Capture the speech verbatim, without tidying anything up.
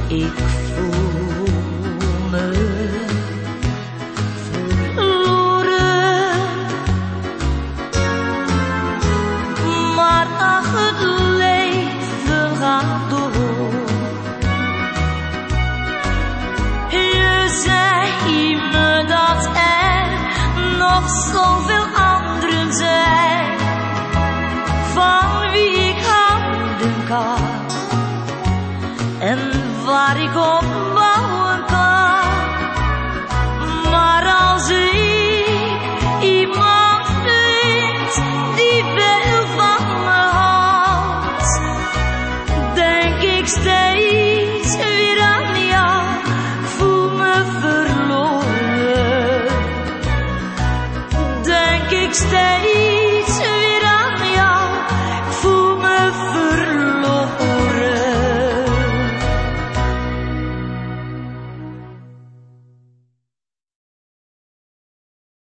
Ik voel me verloren, maar ach, het leven gaat door. Je zei me dat er nog zoveel anderen zijn van wie ik houden kan en waar ik op bouwen kan. Maar als ik